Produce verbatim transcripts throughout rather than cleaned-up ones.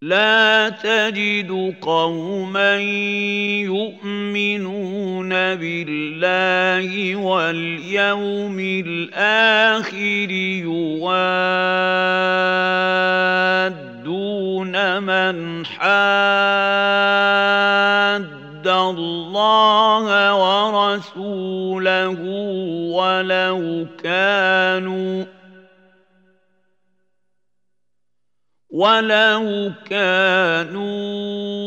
لا تجد قوما يؤمنون بالله واليوم الآخر يوادون من حاد الله ورسوله ولو كانوا ولو كانوا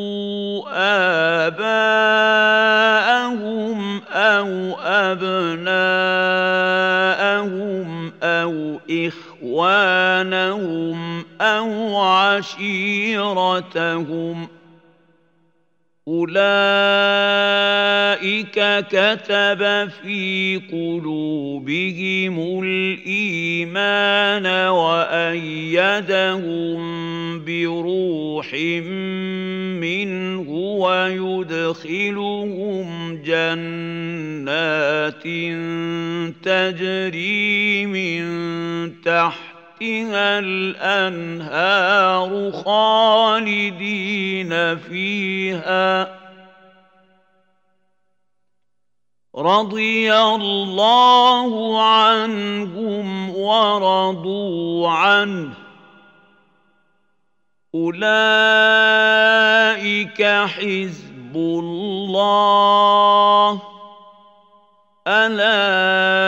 آباءهم أو أبناءهم أو إخوانهم أو عشيرتهم أولئك كتب في قلوبهم الإيمان وأيدهم بروح منه ويدخلهم جنات تجري من تحتها الأنهار خالدين فيها رضي الله عنهم ورضوا عنه أولئك حزب الله ألا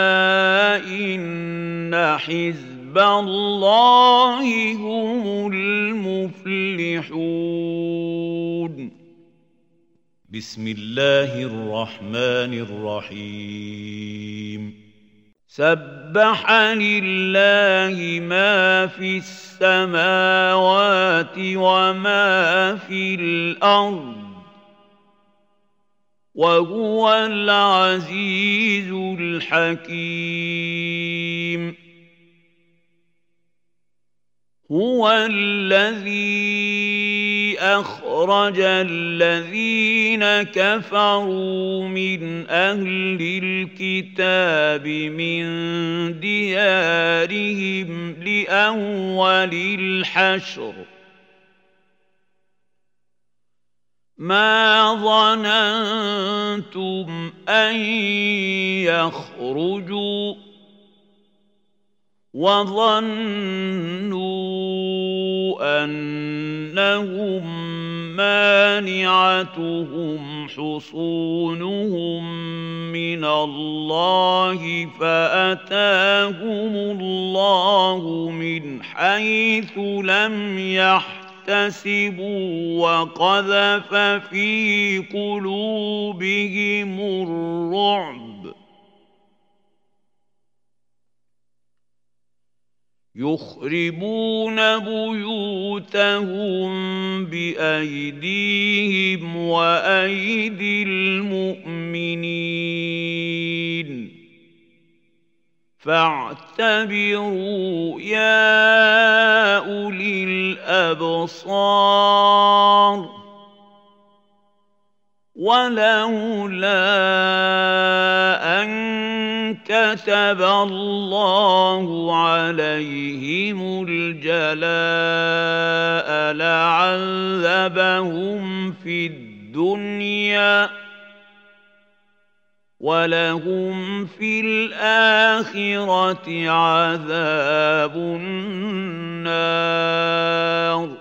إن حزب الله هم المفلحون. بسم الله الرحمن الرحيم. سبح لله ما في السماوات وما في الأرض وهو العزيز الحكيم. هو الذي أخرج الذين كفروا من أهل الكتاب من ديارهم لأول الحشر ما ظننتم أن يخرجوا وظنوا أنهم مانعتهم حصونهم من الله فأتاهم الله من حيث لم يحتسبوا وقذف في قلوبهم الرعب يخربون بيوتهم بأيديهم وأيدي المؤمنين فاعتبروا يا أولي الأبصار. ولولا أن كتب الله عليهم الجلاء لعذبهم في الدنيا ولهم في الآخرة عذاب النار.